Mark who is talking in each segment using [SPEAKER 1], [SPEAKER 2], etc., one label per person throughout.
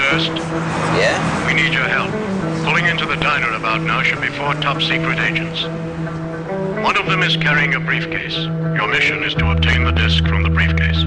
[SPEAKER 1] Durst,
[SPEAKER 2] Yeah?
[SPEAKER 1] we need your help. Pulling into the diner about now should be 4 top-secret agents. One of them is carrying a briefcase. Your mission is to obtain the disc from the briefcase.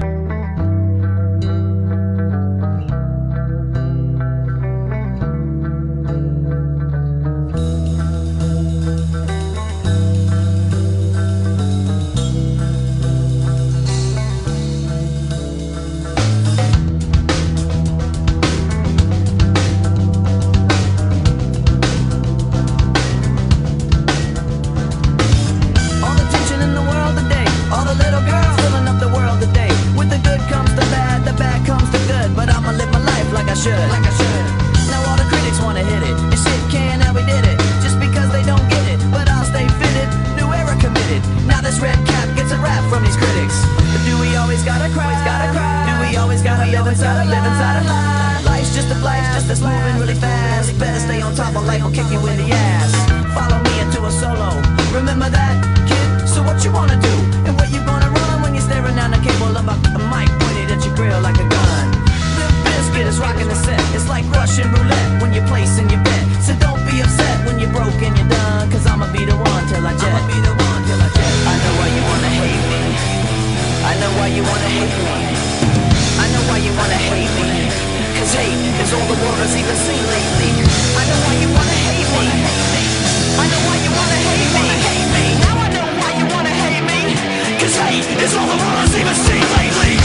[SPEAKER 3] Now all the critics wanna hit it. This shit can, how we did it. Just because they don't get it, but I'll stay fitted. New era committed. Now this red cap gets a rap from these critics. But do we always gotta cry? Do we always gotta live inside a lie? Life's just a flash, just that's moving really fast. Better stay on top or life will kick you in the ass. Follow me into a solo. Remember that, kid? So what you wanna do? And where you gonna run when you're staring down the cable of a mic pointed at your grill like a gun? It is rocking the set. It's like Russian roulette when you're placing your bet. So don't be upset when you're broke and you're done. Cause I'ma be the one till I jet. I know why you wanna hate me. I know why you wanna hate me. I know why you wanna hate me. Cause hate is all the world has even seen lately. I know why you wanna hate me. I know why you wanna hate me. Now I know why you wanna hate me. Cause hate is all the world has even seen lately.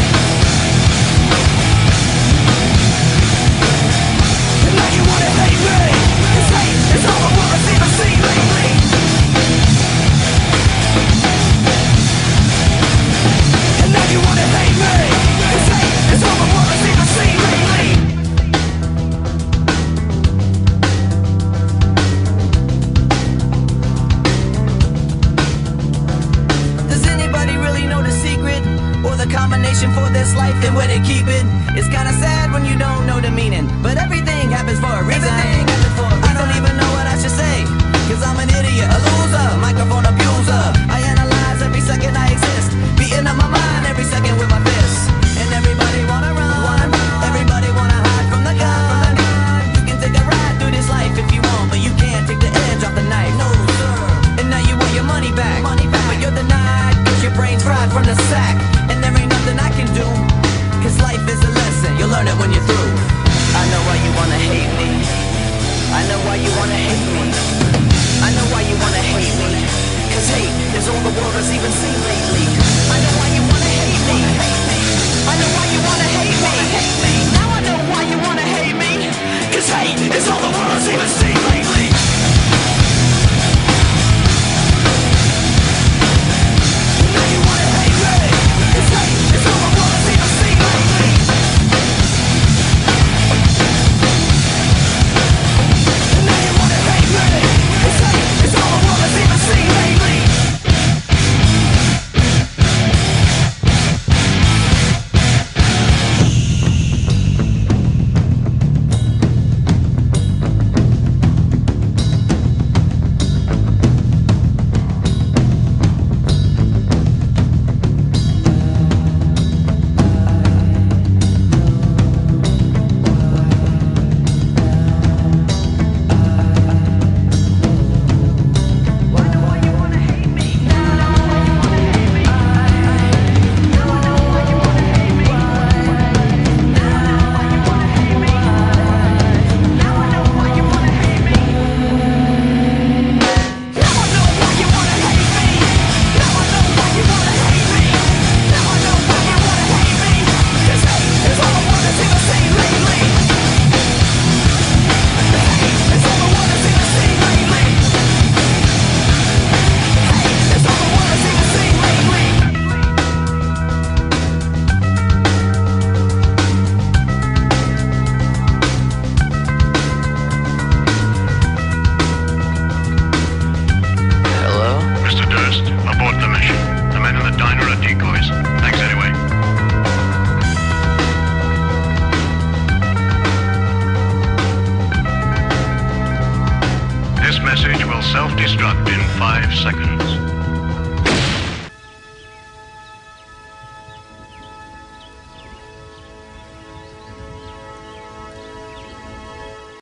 [SPEAKER 3] You wanna hate me, 'cause hate is all the world has even seen lately. And now you wanna hate me, 'cause hate is all the world has even seen lately. Does anybody really know the secret? Or the combination for this life and where they keep it? It's kinda sad when you don't know the meaning, but everything happens for a reason. I don't even know what I should say, cause I'm an idiot, a loser, microphone abuser. I analyze every second I exist, beating up my mind every second with my fists. And everybody wanna run, everybody wanna hide from the gun. You can take a ride through this life if you want, but you can't take the edge off the knife. No, sir. And now you want your money back, but you're denied, cause your brain's fried from the sack. And there ain't nothing I can do, cause life is a lesson, you'll learn it when you're through. I know why you wanna hate me. I know why you wanna hate me. I know why you wanna hate me. Cause hate is all the world has even seen lately. I know why you wanna hate me. I know why you wanna hate me. Now I know why you wanna hate me. Cause hate is all the world has even seen lately. Now you wanna hate me. Cause hate is all the world has even seen lately. Now you wanna hate me. Cause hate is all the world has even seen lately.
[SPEAKER 1] This message will self-destruct in 5 seconds.